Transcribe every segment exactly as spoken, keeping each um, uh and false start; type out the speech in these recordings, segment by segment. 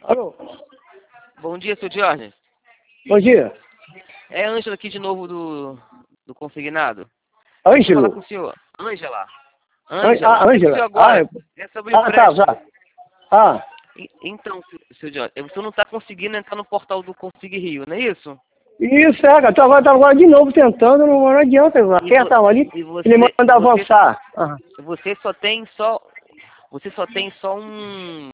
Alô? Bom dia, seu Jorge. Bom dia. É a Ângela aqui de novo do, do Consignado. Vou falar com Ângelo? o senhor. Ângela. Ângela? Ângela. Ah, O Ângela. senhor Ah, agora é- é sobre o ah, tá, empréstimo. tá. Ah, E- Então, seu Jorge, você não está conseguindo entrar no portal do Consig Rio, não é isso? isso, é, cara. Tô agora, tô agora de novo tentando, não, não adianta. E, vo, Aperta ali, e ele você, manda você, avançar. Ah. você só tem só, você só tem só um,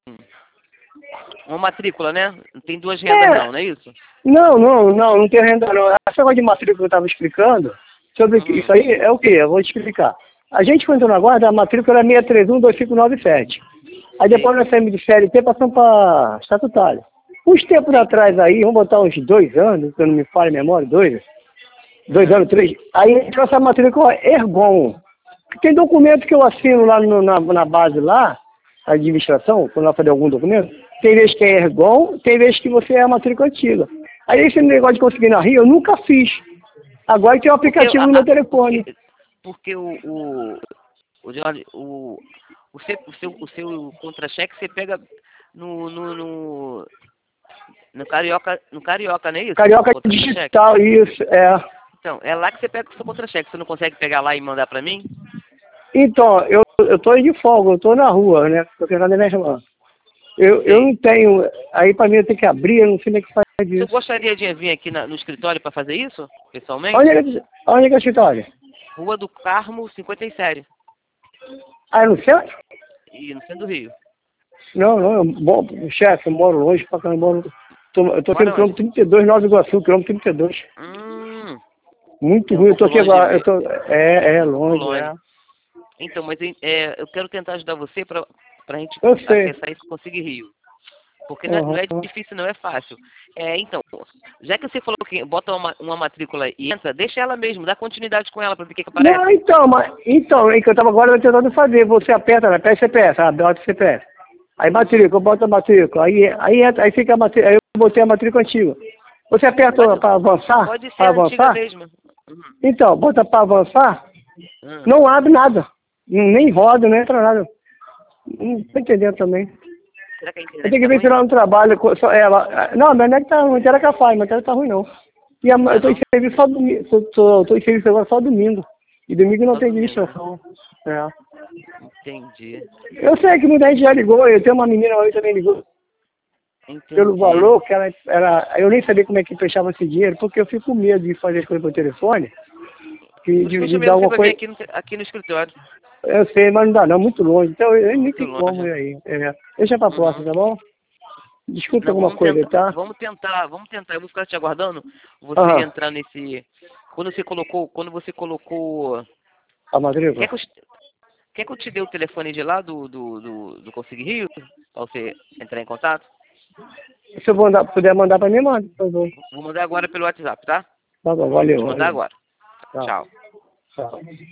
uma matrícula, né? Não tem duas rendas É, não, não é isso? não, não, não, não tem renda não. Essa negócio de matrícula que eu estava explicando, sobre Hum, isso aí, é o quê? Eu vou te explicar. A gente, quando entrou na guarda, a matrícula era seis três um dois cinco nove sete. Aí depois sim, nós saímos de C L T e passamos para estatutário. Uns tempos sim. atrás aí, vamos botar uns dois anos, se eu não me falha a memória, dois, dois Hum, anos, três, aí entrou essa matrícula Ergon. Tem documento que eu assino lá no- na, na base lá, a administração, quando ela fazer algum documento, tem vezes que é Ergon, tem vezes que você é a matrícula antiga. Aí esse negócio de conseguir na Rio, eu nunca fiz. Agora tem um porque, aplicativo a, no meu a- telefone. porque, porque o, o, o, Jorge, o, o, seu, o seu, o seu contra-cheque você pega no, no, no, no Carioca, no Carioca, não é isso? O Carioca contra-cheque. digital, isso, é. Então, é lá que você pega o seu contra-cheque. Você não consegue pegar lá e mandar pra mim? Então, eu, eu tô aí de folga, eu tô na rua, né? Tô querendo a minha irmã. Eu, eu Sei. não tenho, aí pra mim eu tenho que abrir, eu não sei nem o que faz Você isso. gostaria de vir aqui na- no escritório para fazer isso, Onde pessoalmente? é que, onde é que é o escritório? Rua do Carmo, cinquenta e sete, Ah, é no centro? e no centro do Rio. Não, não, eu, bom, chefe, eu moro longe pra caramba. Eu moro- tô, eu tô aqui no Mora onde? quilômetro trinta e dois, Nova Iguaçu, quilômetro trinta e dois. Hum, Muito é um ruim, eu tô pouco aqui longe agora, eu mesmo. tô, é, é Um pouco longe, longe. é. Então, mas é, eu quero tentar ajudar você para a gente Eu sei. acessar esse Conseguir Rio. Porque não é, não Uhum. é difícil, não é fácil. É, então, já que você falou que bota uma, uma matrícula e entra, deixa ela mesmo, dá continuidade com ela para ver o que, que Não, aparece. então, mas, então, é que eu tava agora tentando fazer, você aperta, né, pede C P S, ah, bota C P S. Aí Hum, matrícula, bota a matrícula, aí, aí, entra- aí fica a matrícula, aí eu botei a matrícula antiga. Você aperta pode, para avançar, pode ser para a antiga avançar, mesmo. Uhum, então, bota para avançar, hum. não abre nada, nem roda, não entra nada. Não tô entendendo também. Será que a Eu internet tenho que tá ver ruim? tirar no trabalho. co- Só, ela, não, minha net tá ruim, era que ela faz, mas ela tá ruim não. E a, Tá eu tô em não? serviço só domingo. Tô, tô, tô em serviço agora só domingo. E domingo não Só tem domingo. administração. É. Entendi. Eu sei que muita gente já ligou, eu tenho uma menina aí também ligou pelo Entendi. valor que ela era. Eu nem sabia como é que fechava esse dinheiro, porque eu fico com medo de fazer as coisas pelo telefone, que, Por isso que de, eu de chamei dar você alguma pra vir coisa. aqui no, aqui no escritório. Eu sei, mas não dá não, muito longe. Então eu nem Muito tem como longe. ir aí. É. Deixa pra próxima, Uhum. tá bom? Desculpa Não, alguma vamos coisa, tentar, tá? vamos tentar, vamos tentar. Eu vou ficar te aguardando. Você Aham. entrar nesse. Quando você colocou. Quando você colocou. A matrícula? Quer que eu, te- quer que eu te dê o telefone de lá do, do, do, do Consig Rio? Pra você entrar em contato? Se eu mandar, puder mandar pra mim, manda, por favor. Vou mandar agora pelo WhatsApp, tá? Tá bom, Vou valeu, te mandar valeu. agora. Tchau, Tchau. tchau.